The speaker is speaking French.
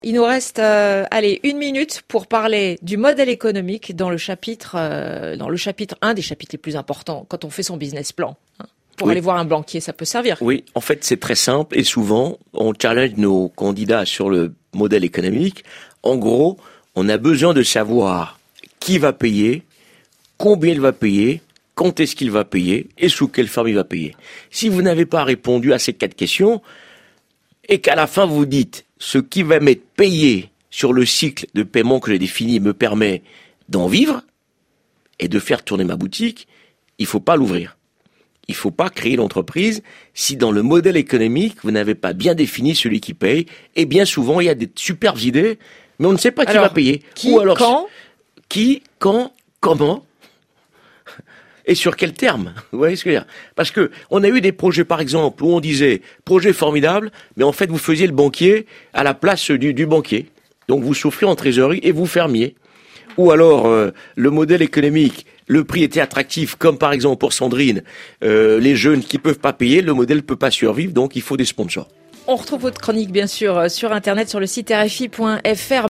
Il nous reste, 1 minute pour parler du modèle économique dans le chapitre 1 des chapitres les plus importants quand on fait son business plan. Pour aller voir un banquier, ça peut servir. Oui, en fait, c'est très simple et souvent, on challenge nos candidats sur le modèle économique. En gros, on a besoin de savoir qui va payer, combien il va payer, quand est-ce qu'il va payer et sous quelle forme il va payer. Si vous n'avez pas répondu à ces 4 questions et qu'à la fin vous dites ce qui va m'être payé sur le cycle de paiement que j'ai défini me permet d'en vivre et de faire tourner ma boutique, il faut pas l'ouvrir. Il faut pas créer l'entreprise si dans le modèle économique, vous n'avez pas bien défini celui qui paye. Et bien souvent, il y a des superbes idées, mais on ne sait pas qui va payer. Qui, quand ? Qui, quand, comment et sur quel terme. Vous voyez ce que je veux dire ? Parce que on a eu des projets, par exemple, où on disait projet formidable, mais en fait, vous faisiez le banquier à la place du banquier. Donc, vous souffriez en trésorerie et vous fermiez. Ou alors, le modèle économique, le prix était attractif, comme par exemple pour Sandrine, les jeunes qui peuvent pas payer, le modèle peut pas survivre, donc il faut des sponsors. On retrouve votre chronique, bien sûr, sur Internet, sur le site RFI.fr.